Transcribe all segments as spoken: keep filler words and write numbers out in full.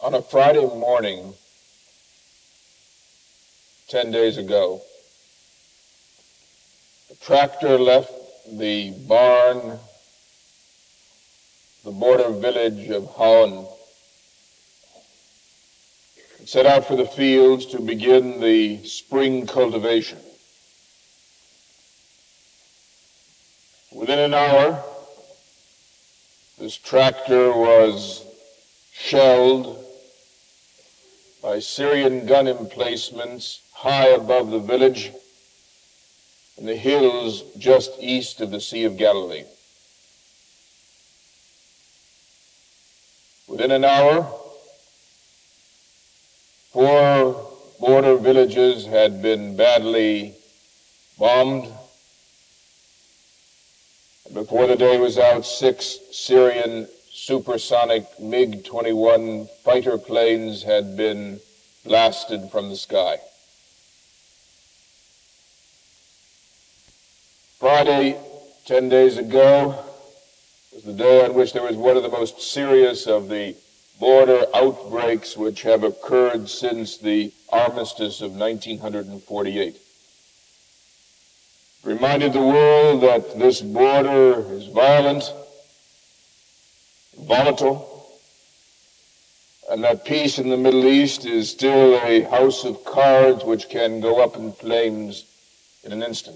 On a Friday morning, ten days ago, a tractor left the barn, the border village of Hauen, and set out for the fields to begin the spring cultivation. Within an hour, this tractor was shelled by Syrian gun emplacements high above the village in the hills just east of the Sea of Galilee. Within an hour, four border villages had been badly bombed. And before the day was out, six Syrian supersonic MiG twenty-one fighter planes had been blasted from the sky. Friday, ten days ago, was the day on which there was one of the most serious of the border outbreaks which have occurred since the armistice of nineteen forty-eight. It reminded the world that this border is violent, volatile, and that peace in the Middle East is still a house of cards which can go up in flames in an instant.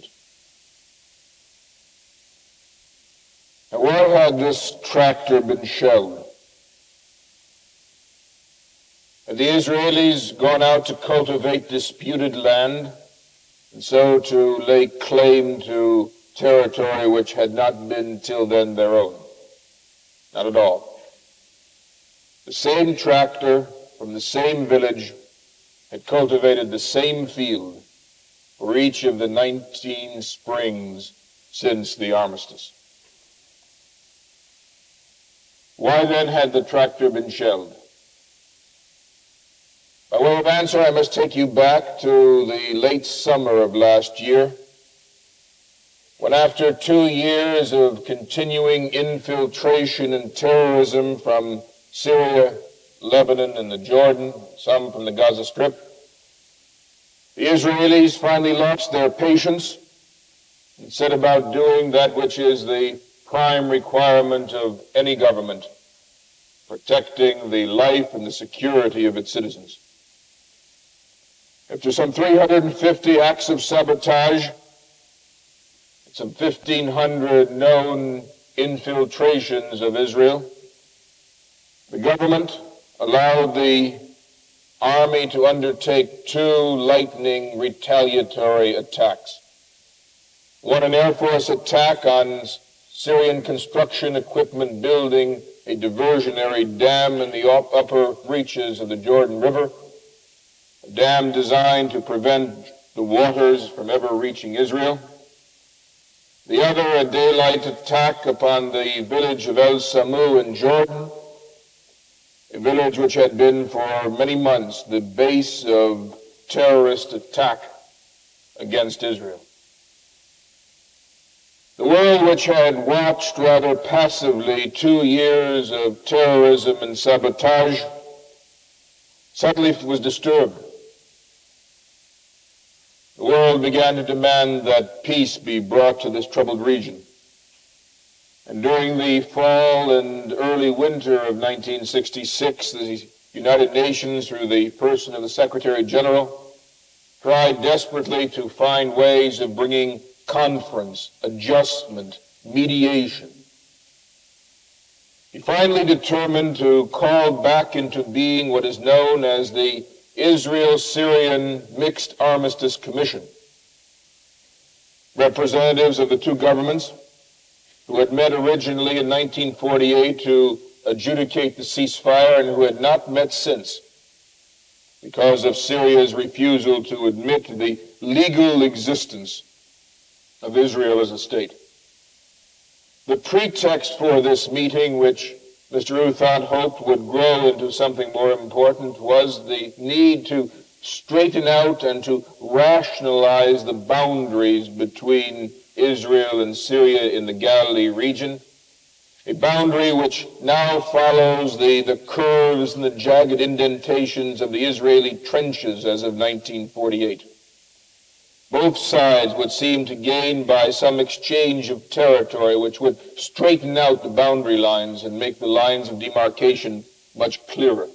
Now, why had this tractor been shelled? Had the Israelis gone out to cultivate disputed land, and so to lay claim to territory which had not been till then their own? Not at all. The same tractor from the same village had cultivated the same field for each of the nineteen springs since the armistice. Why then had the tractor been shelled? By way of answer, I must take you back to the late summer of last year, when after two years of continuing infiltration and terrorism from Syria, Lebanon, and the Jordan, some from the Gaza Strip, the Israelis finally lost their patience and set about doing that which is the prime requirement of any government, protecting the life and the security of its citizens. After some three hundred fifty acts of sabotage, some fifteen hundred known infiltrations of Israel, the government allowed the army to undertake two lightning retaliatory attacks. One, an Air Force attack on Syrian construction equipment building a diversionary dam in the upper reaches of the Jordan River, a dam designed to prevent the waters from ever reaching Israel. The other, a daylight attack upon the village of El Samu in Jordan, a village which had been for many months the base of terrorist attack against Israel. The world, which had watched rather passively two years of terrorism and sabotage, suddenly was disturbed. The world began to demand that peace be brought to this troubled region. And during the fall and early winter of nineteen sixty-six, the United Nations, through the person of the Secretary General, tried desperately to find ways of bringing conference, adjustment, mediation. He finally determined to call back into being what is known as the Israel-Syrian Mixed Armistice Commission. Representatives of the two governments, who had met originally in nineteen forty-eight to adjudicate the ceasefire and who had not met since because of Syria's refusal to admit the legal existence of Israel as a state. The pretext for this meeting, which Mister Outhant hoped would grow into something more important, was the need to straighten out and to rationalize the boundaries between Israel and Syria in the Galilee region, a boundary which now follows the, the curves and the jagged indentations of the Israeli trenches as of nineteen forty-eight. Both sides would seem to gain by some exchange of territory which would straighten out the boundary lines and make the lines of demarcation much clearer.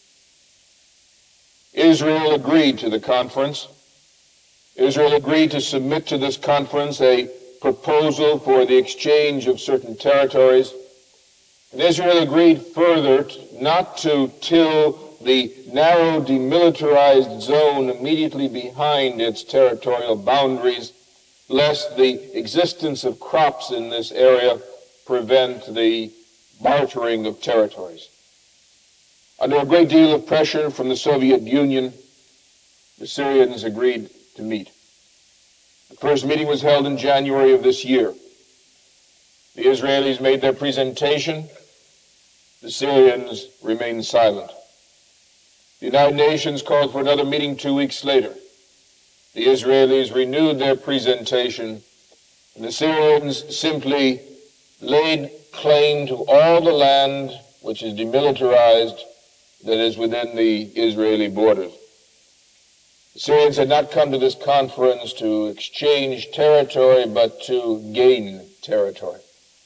Israel agreed to the conference. Israel agreed to submit to this conference a proposal for the exchange of certain territories. And Israel agreed further not to till the narrow demilitarized zone immediately behind its territorial boundaries, lest the existence of crops in this area prevent the bartering of territories. Under a great deal of pressure from the Soviet Union, the Syrians agreed to meet. The first meeting was held in January of this year. The Israelis made their presentation. The Syrians remained silent. The United Nations called for another meeting two weeks later. The Israelis renewed their presentation, and the Syrians simply laid claim to all the land which is demilitarized that is within the Israeli borders. The Syrians had not come to this conference to exchange territory, but to gain territory.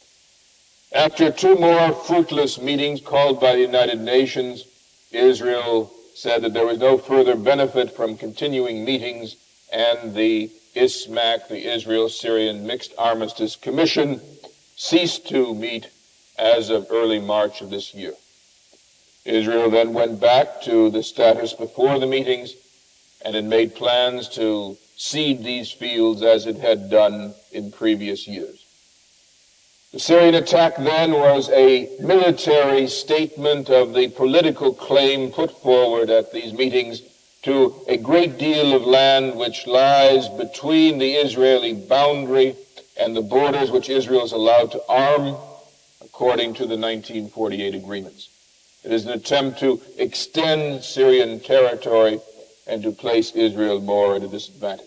After two more fruitless meetings called by the United Nations, Israel said that there was no further benefit from continuing meetings, and the I S M A C, the Israel-Syrian Mixed Armistice Commission, ceased to meet as of early March of this year. Israel then went back to the status before the meetings and had made plans to cede these fields as it had done in previous years. The Syrian attack then was a military statement of the political claim put forward at these meetings to a great deal of land which lies between the Israeli boundary and the borders which Israel is allowed to arm according to the nineteen forty-eight agreements. It is an attempt to extend Syrian territory and to place Israel more at a disadvantage.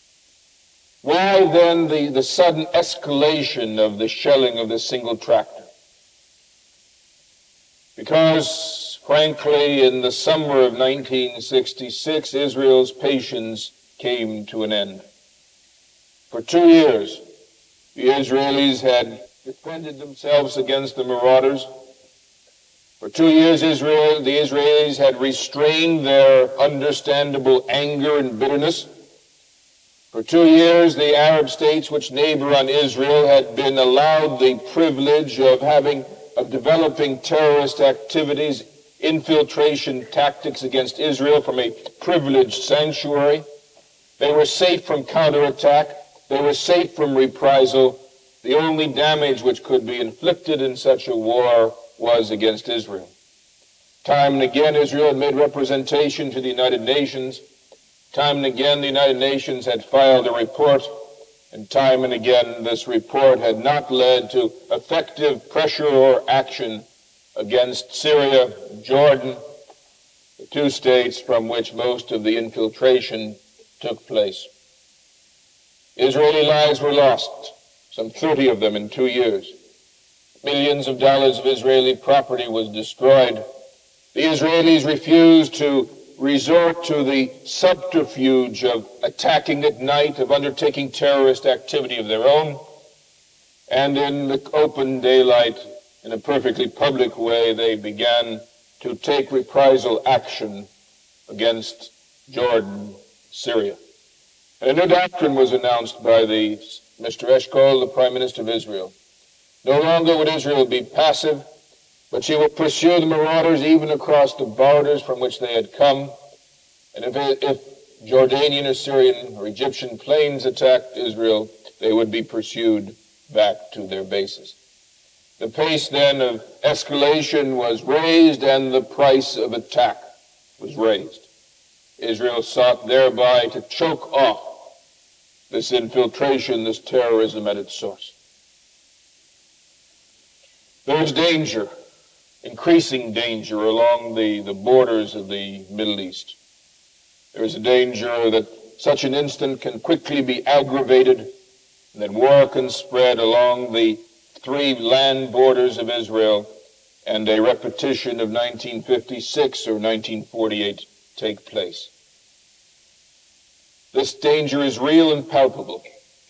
Why then the, the sudden escalation of the shelling of the single tractor? Because, frankly, in the summer of nineteen sixty-six, Israel's patience came to an end. For two years, the Israelis had defended themselves against the marauders. For two years, Israel, the Israelis had restrained their understandable anger and bitterness. For two years, the Arab states which neighbor on Israel had been allowed the privilege of having, of developing terrorist activities, infiltration tactics against Israel from a privileged sanctuary. They were safe from counterattack. They were safe from reprisal. The only damage which could be inflicted in such a war was against Israel. Time and again, Israel had made representation to the United Nations. Time and again, the United Nations had filed a report, and time and again, this report had not led to effective pressure or action against Syria, Jordan, the two states from which most of the infiltration took place. Israeli lives were lost, some thirty of them in two years. Millions of dollars of Israeli property was destroyed. The Israelis refused to resort to the subterfuge of attacking at night, of undertaking terrorist activity of their own, and in the open daylight, in a perfectly public way, they began to take reprisal action against Jordan, Syria. And a new doctrine was announced by the Mister Eshkol, the Prime Minister of Israel. No longer would Israel be passive, but she would pursue the marauders even across the borders from which they had come. And if, if Jordanian or Syrian or Egyptian planes attacked Israel, they would be pursued back to their bases. The pace then of escalation was raised and the price of attack was raised. Israel sought thereby to choke off this infiltration, this terrorism at its source. There's danger, increasing danger along the, the borders of the Middle East. There is a danger that such an incident can quickly be aggravated and that war can spread along the three land borders of Israel, and a repetition of nineteen fifty-six or nineteen forty-eight take place. This danger is real and palpable,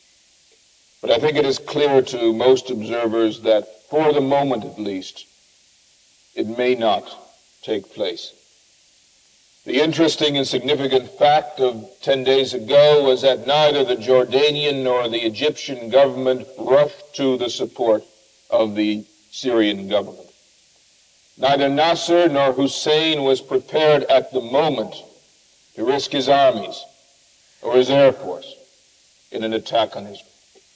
but I think it is clear to most observers that, for the moment at least, it may not take place. The interesting and significant fact of ten days ago was that neither the Jordanian nor the Egyptian government rushed to the support of the Syrian government. Neither Nasser nor Hussein was prepared at the moment to risk his armies or his air force in an attack on Israel.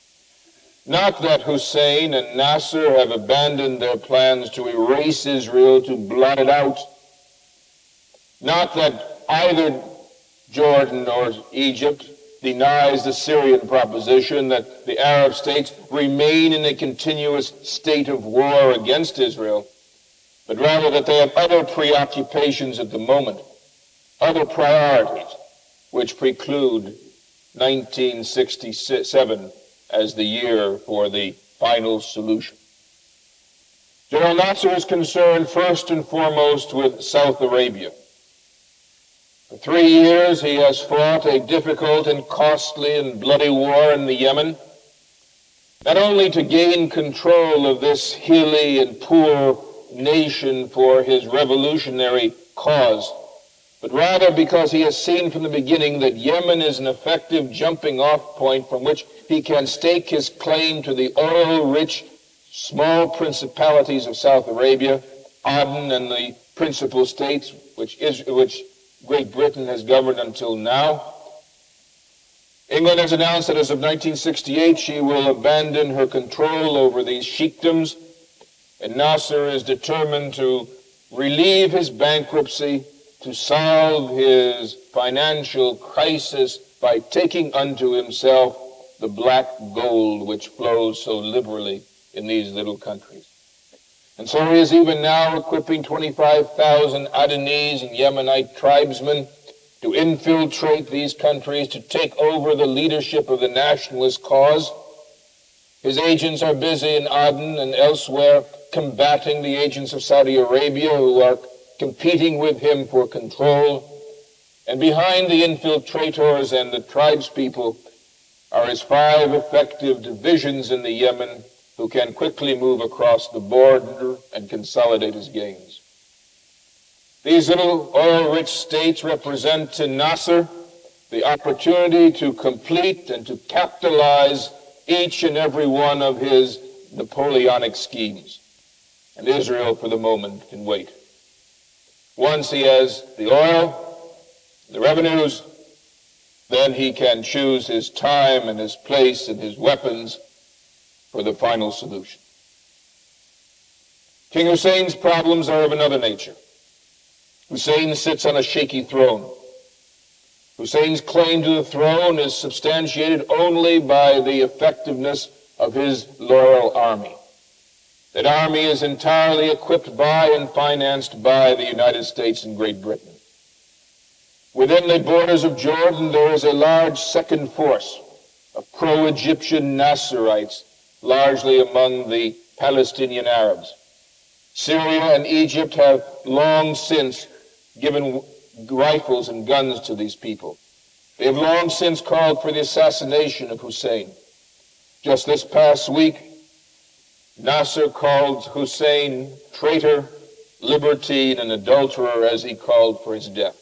Not that Hussein and Nasser have abandoned their plans to erase Israel, to blot it out. Not that either Jordan or Egypt denies the Syrian proposition that the Arab states remain in a continuous state of war against Israel, but rather that they have other preoccupations at the moment, other priorities, which preclude nineteen sixty-seven as the year for the final solution. General Nasser is concerned first and foremost with South Arabia. For three years he has fought a difficult and costly and bloody war in the Yemen, not only to gain control of this hilly and poor nation for his revolutionary cause, but rather because he has seen from the beginning that Yemen is an effective jumping-off point from which he can stake his claim to the oil-rich small principalities of South Arabia, Aden and the principal states which, is, which Great Britain has governed until now. England has announced that as of nineteen sixty-eight she will abandon her control over these sheikdoms, and Nasser is determined to relieve his bankruptcy, to solve his financial crisis by taking unto himself the black gold which flows so liberally in these little countries. And so he is even now equipping twenty-five thousand Adenese and Yemenite tribesmen to infiltrate these countries, to take over the leadership of the nationalist cause. His agents are busy in Aden and elsewhere combating the agents of Saudi Arabia who are competing with him for control. And behind the infiltrators and the tribespeople are his five effective divisions in the Yemen who can quickly move across the border and consolidate his gains. These little oil-rich states represent to Nasser the opportunity to complete and to capitalize each and every one of his Napoleonic schemes. And Israel, for the moment, can wait. Once he has the oil, the revenues, then he can choose his time and his place and his weapons for the final solution. King Hussein's problems are of another nature. Hussein sits on a shaky throne. Hussein's claim to the throne is substantiated only by the effectiveness of his loyal army. That army is entirely equipped by and financed by the United States and Great Britain. Within the borders of Jordan, there is a large second force of pro-Egyptian Nasserites, largely among the Palestinian Arabs. Syria and Egypt have long since given rifles and guns to these people. They have long since called for the assassination of Hussein. Just this past week, Nasser called Hussein traitor, libertine, and adulterer as he called for his death.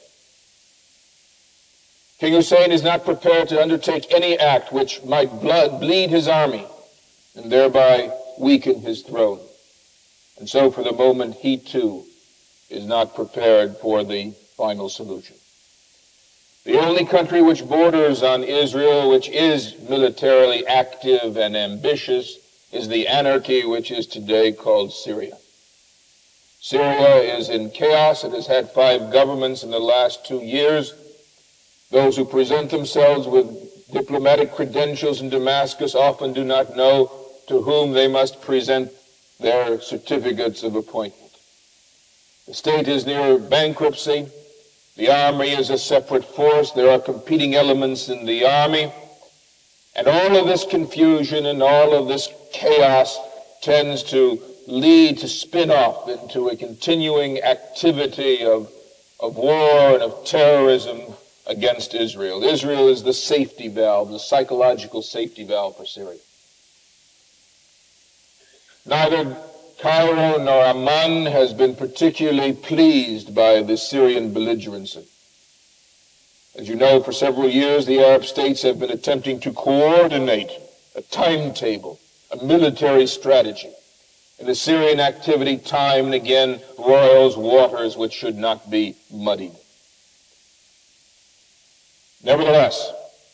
King Hussein is not prepared to undertake any act which might blood, bleed his army and thereby weaken his throne. And so for the moment, he too is not prepared for the final solution. The only country which borders on Israel, which is militarily active and ambitious, is the anarchy which is today called Syria. Syria is in chaos. It has had five governments in the last two years. Those who present themselves with diplomatic credentials in Damascus often do not know to whom they must present their certificates of appointment. The state is near bankruptcy. The army is a separate force. There are competing elements in the army. And all of this confusion and all of this chaos tends to lead to spin off into a continuing activity of, of war and of terrorism against Israel. Israel is the safety valve, the psychological safety valve for Syria. Neither Cairo nor Amman has been particularly pleased by the Syrian belligerency. As you know, for several years, the Arab states have been attempting to coordinate a timetable, a military strategy. And the Syrian activity time and again roils waters which should not be muddied. Nevertheless,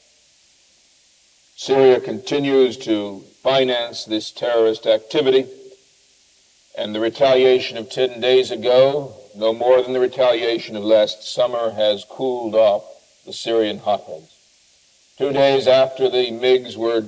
Syria continues to finance this terrorist activity, and the retaliation of ten days ago, no more than the retaliation of last summer, has cooled off the Syrian hotheads. Two days after the MiGs were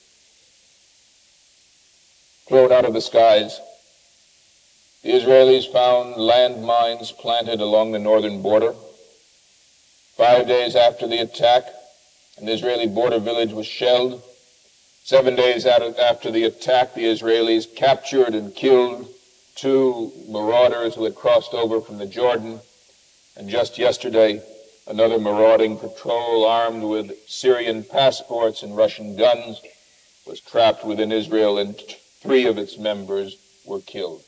thrown out of the skies, the Israelis found landmines planted along the northern border. Five days after the attack, an Israeli border village was shelled. Seven days after the attack, the Israelis captured and killed two marauders who had crossed over from the Jordan. And just yesterday, another marauding patrol armed with Syrian passports and Russian guns was trapped within Israel, and three of its members were killed.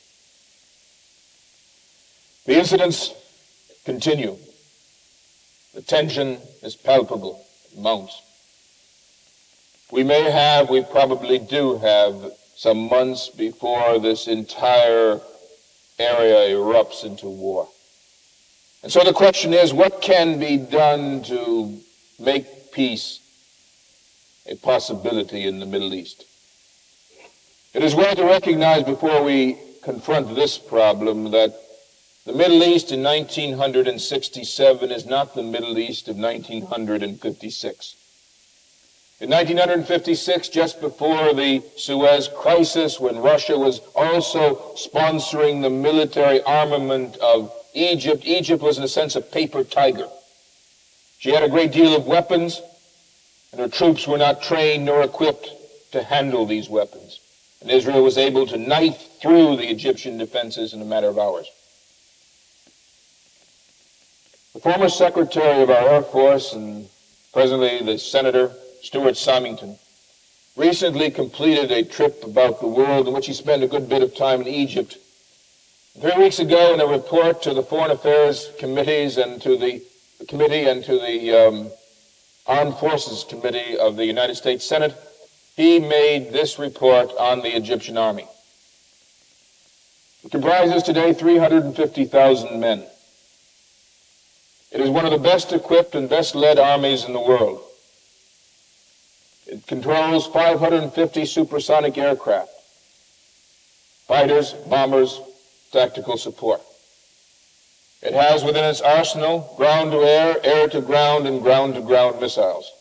The incidents continue. The tension is palpable. It mounts. We may have, we probably do have, some months before this entire area erupts into war. And so the question is, what can be done to make peace a possibility in the Middle East? It is well to recognize before we confront this problem that the Middle East in nineteen sixty-seven is not the Middle East of nineteen fifty-six. In nineteen fifty-six, just before the Suez Crisis, when Russia was also sponsoring the military armament of Egypt, Egypt was in a sense a paper tiger. She had a great deal of weapons, and her troops were not trained nor equipped to handle these weapons. And Israel was able to knife through the Egyptian defenses in a matter of hours. The former Secretary of our Air Force and presently the Senator, Stuart Symington, recently completed a trip about the world in which he spent a good bit of time in Egypt. Three weeks ago, in a report to the Foreign Affairs Committees and to the, the Committee and to the um, Armed Forces Committee of the United States Senate, he made this report on the Egyptian army. It comprises today three hundred fifty thousand men. It is one of the best equipped and best led armies in the world. It controls five hundred fifty supersonic aircraft, fighters, bombers, tactical support. It has within its arsenal ground-to-air, air-to-ground, and ground-to-ground missiles.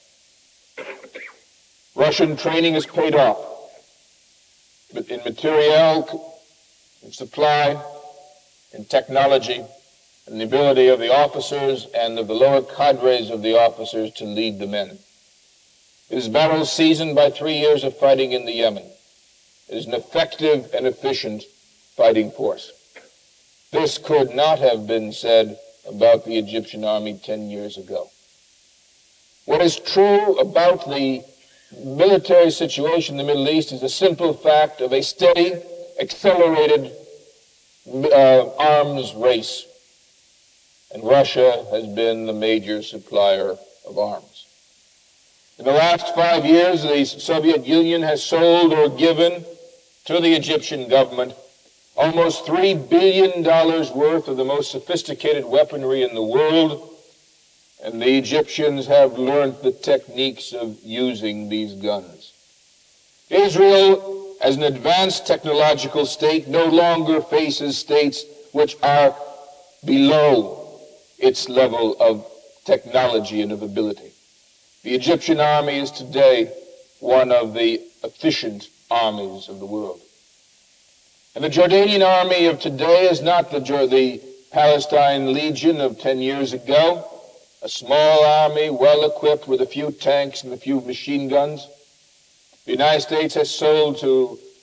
Russian training is paid off in materiel, in supply, in technology, and the ability of the officers and of the lower cadres of the officers to lead the men. It is battle seasoned by three years of fighting in the Yemen. It is an effective and efficient fighting force. This could not have been said about the Egyptian army ten years ago. What is true about the military situation in the Middle East is the simple fact of a steady, accelerated uh, arms race. And Russia has been the major supplier of arms. In the last five years, the Soviet Union has sold or given to the Egyptian government almost three billion dollars worth of the most sophisticated weaponry in the world, and the Egyptians have learned the techniques of using these guns. Israel, as an advanced technological state, no longer faces states which are below its level of technology and of ability. The Egyptian army is today one of the efficient armies of the world. And the Jordanian army of today is not the, the Palestine Legion of ten years ago, a small army well equipped with a few tanks and a few machine guns. The United States has sold to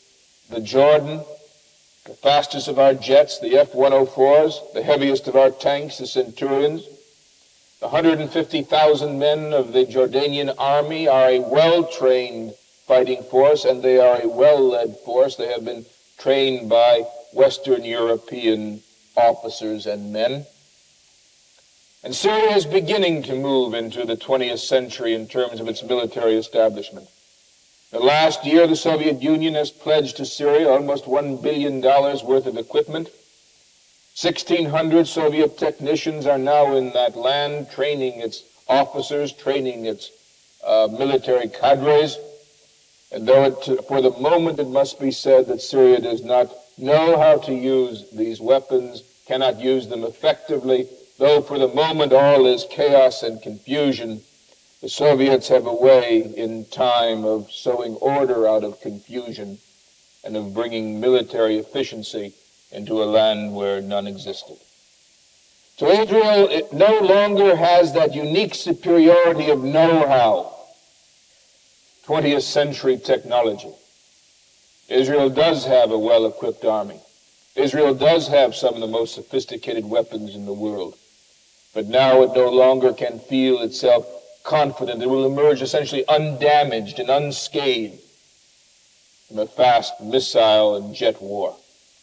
the Jordan, the fastest of our jets, the F one oh fours, the heaviest of our tanks, the Centurions. The one hundred fifty thousand men of the Jordanian army are a well-trained fighting force, and they are a well-led force. They have been trained by Western European officers and men. And Syria is beginning to move into the twentieth century in terms of its military establishment. The last year, the Soviet Union has pledged to Syria almost one billion dollars worth of equipment. sixteen hundred Soviet technicians are now in that land, training its officers, training its uh, military cadres. And though it, for the moment it must be said that Syria does not know how to use these weapons, cannot use them effectively, though for the moment all is chaos and confusion, the Soviets have a way in time of sowing order out of confusion and of bringing military efficiency into a land where none existed. So Israel it no longer has that unique superiority of know-how, twentieth century technology. Israel does have a well-equipped army. Israel does have some of the most sophisticated weapons in the world. But now it no longer can feel itself confident. It will emerge essentially undamaged and unscathed from a fast missile and jet war.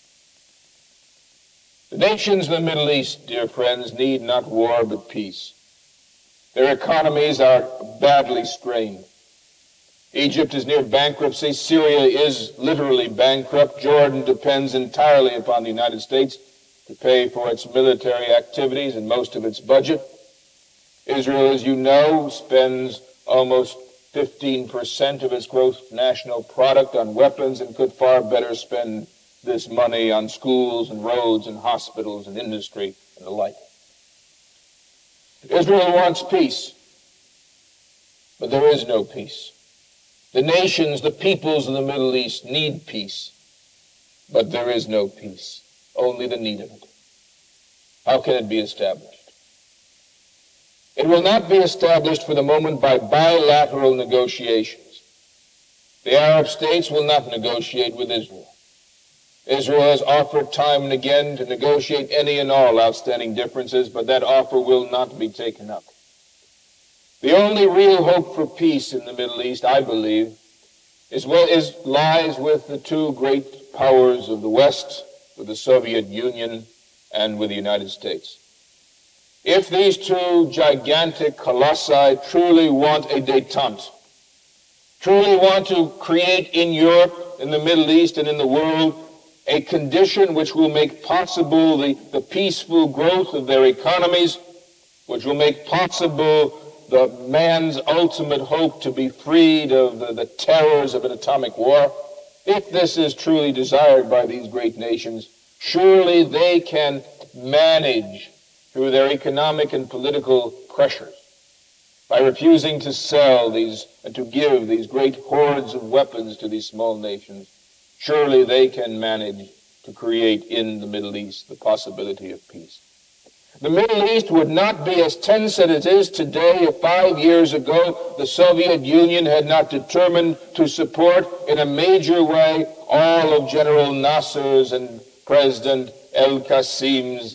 The nations in the Middle East, dear friends, need not war but peace. Their economies are badly strained. Egypt is near bankruptcy. Syria is literally bankrupt. Jordan depends entirely upon the United States to pay for its military activities and most of its budget. Israel, as you know, spends almost fifteen percent of its gross national product on weapons and could far better spend this money on schools and roads and hospitals and industry and the like. Israel wants peace, but there is no peace. The nations, the peoples of the Middle East need peace, but there is no peace, only the need of it. How can it be established? It will not be established for the moment by bilateral negotiations. The Arab states will not negotiate with Israel. Israel has offered time and again to negotiate any and all outstanding differences, but that offer will not be taken up. The only real hope for peace in the Middle East, I believe, is, well, is lies with the two great powers of the West, with the Soviet Union and with the United States. If these two gigantic colossi truly want a détente, truly want to create in Europe, in the Middle East, and in the world a condition which will make possible the, the peaceful growth of their economies, which will make possible the man's ultimate hope to be freed of the, the terrors of an atomic war, if this is truly desired by these great nations, surely they can manage through their economic and political pressures by refusing to sell these and to give these great hordes of weapons to these small nations. Surely they can manage to create in the Middle East the possibility of peace. The Middle East would not be as tense as it is today if five years ago the Soviet Union had not determined to support in a major way all of General Nasser's and President El-Qassim's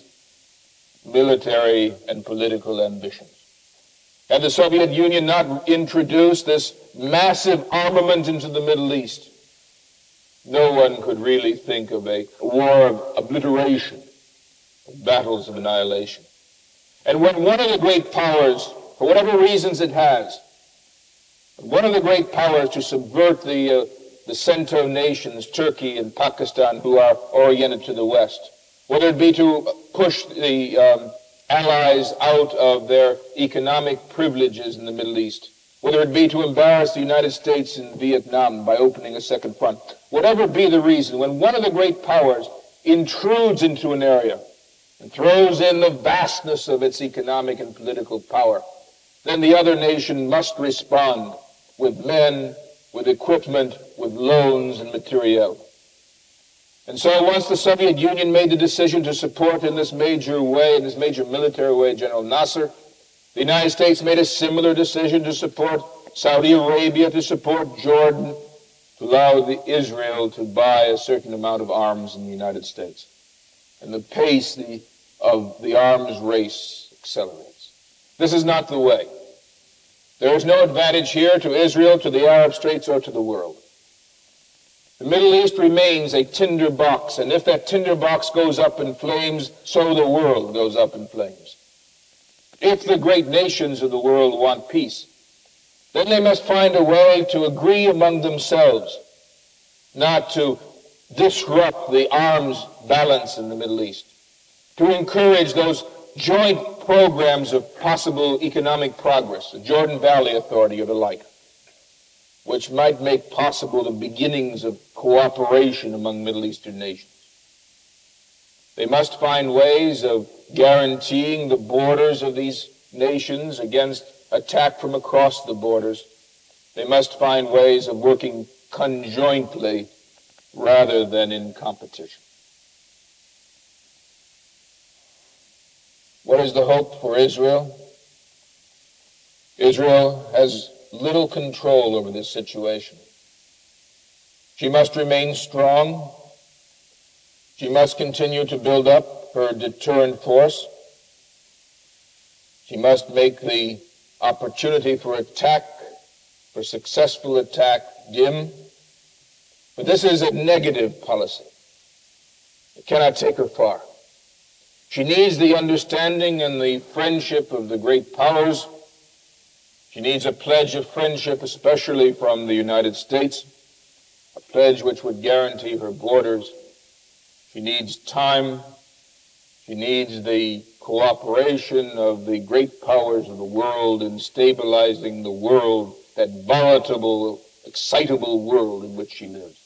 military and political ambitions. Had the Soviet Union not introduced this massive armament into the Middle East, no one could really think of a war of obliteration, of battles of annihilation. And when one of the great powers, for whatever reasons it has, one of the great powers to subvert the, uh, the CENTO nations, Turkey and Pakistan, who are oriented to the West, whether it be to push the um, allies out of their economic privileges in the Middle East, whether it be to embarrass the United States in Vietnam by opening a second front, whatever be the reason, when one of the great powers intrudes into an area and throws in the vastness of its economic and political power, then the other nation must respond with men, with equipment, with loans and materiel. And so once the Soviet Union made the decision to support in this major way, in this major military way, General Nasser, the United States made a similar decision to support Saudi Arabia, to support Jordan, to allow the Israel to buy a certain amount of arms in the United States. And the pace the, of the arms race accelerates. This is not the way. There is no advantage here to Israel, to the Arab states, or to the world. The Middle East remains a tinder box, and if that tinder box goes up in flames, so the world goes up in flames. If the great nations of the world want peace, then they must find a way to agree among themselves, not to disrupt the arms balance in the Middle East, to encourage those joint programs of possible economic progress, the Jordan Valley Authority or the like, which might make possible the beginnings of cooperation among Middle Eastern nations. They must find ways of guaranteeing the borders of these nations against attack from across the borders. They must find ways of working conjointly rather than in competition. What is the hope for Israel? Israel has little control over this situation. She must remain strong. She must continue to build up her deterrent force. She must make the opportunity for attack, for successful attack, dim. But this is a negative policy. It cannot take her far. She needs the understanding and the friendship of the great powers. She needs a pledge of friendship, especially from the United States, a pledge which would guarantee her borders. She needs time. She needs the cooperation of the great powers of the world in stabilizing the world, that volatile, excitable world in which she lives.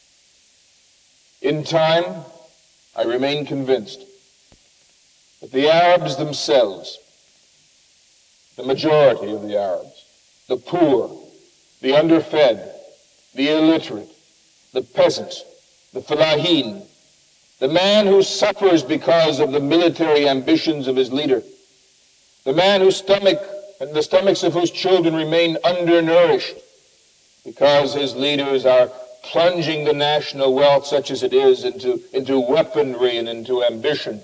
In time, I remain convinced that the Arabs themselves, the majority of the Arabs, the poor, the underfed, the illiterate, the peasants, the fellahin, the man who suffers because of the military ambitions of his leader, the man whose stomach and the stomachs of whose children remain undernourished because his leaders are plunging the national wealth, such as it is, into, into weaponry and into ambition.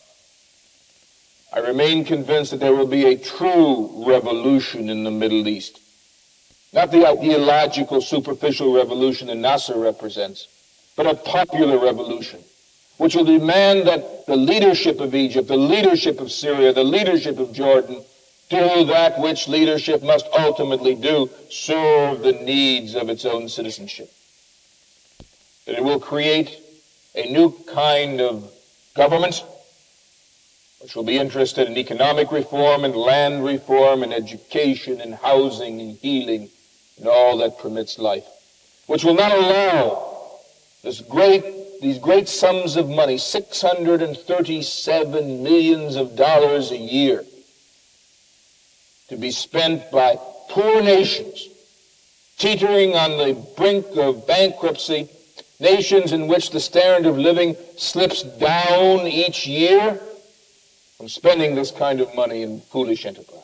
I remain convinced that there will be a true revolution in the Middle East. Not the ideological, superficial revolution that Nasser represents, but a popular revolution, which will demand that the leadership of Egypt, the leadership of Syria, the leadership of Jordan, do that which leadership must ultimately do, serve the needs of its own citizenship. That it will create a new kind of government which will be interested in economic reform and land reform and education and housing and healing and all that permits life, which will not allow this great, these great sums of money, six hundred thirty-seven millions of dollars a year, to be spent by poor nations teetering on the brink of bankruptcy, nations in which the standard of living slips down each year from spending this kind of money in foolish enterprise.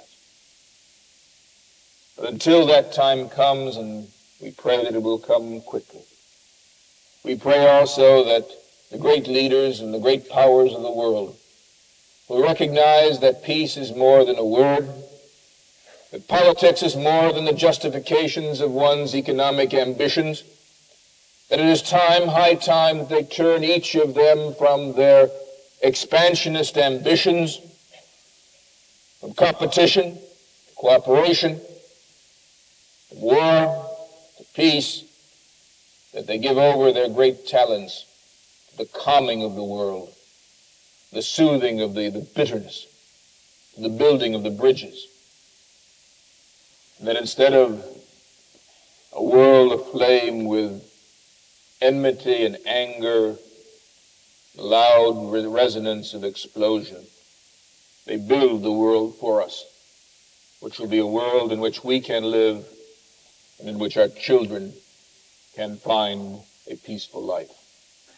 But until that time comes, and we pray that it will come quickly, we pray also that the great leaders and the great powers of the world will recognize that peace is more than a word, that politics is more than the justifications of one's economic ambitions, that it is time, high time, that they turn each of them from their expansionist ambitions, from competition, to cooperation, to war, to peace, that they give over their great talents to the calming of the world, the soothing of the, the bitterness, the building of the bridges. And that instead of a world aflame with enmity and anger, loud resonance of explosion, they build the world for us, which will be a world in which we can live and in which our children can find a peaceful life.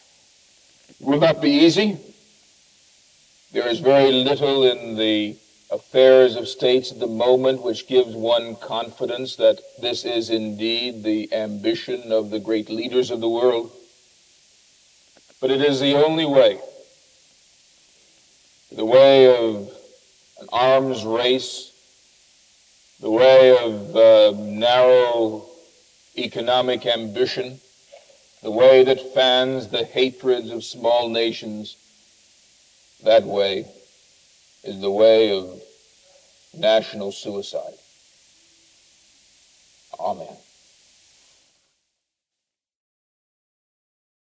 It will not be easy. There is very little in the affairs of states at the moment, which gives one confidence that this is indeed the ambition of the great leaders of the world. But it is the only way, the way of an arms race, the way of uh, narrow economic ambition, the way that fans the hatreds of small nations. That way is the way of national suicide. Amen.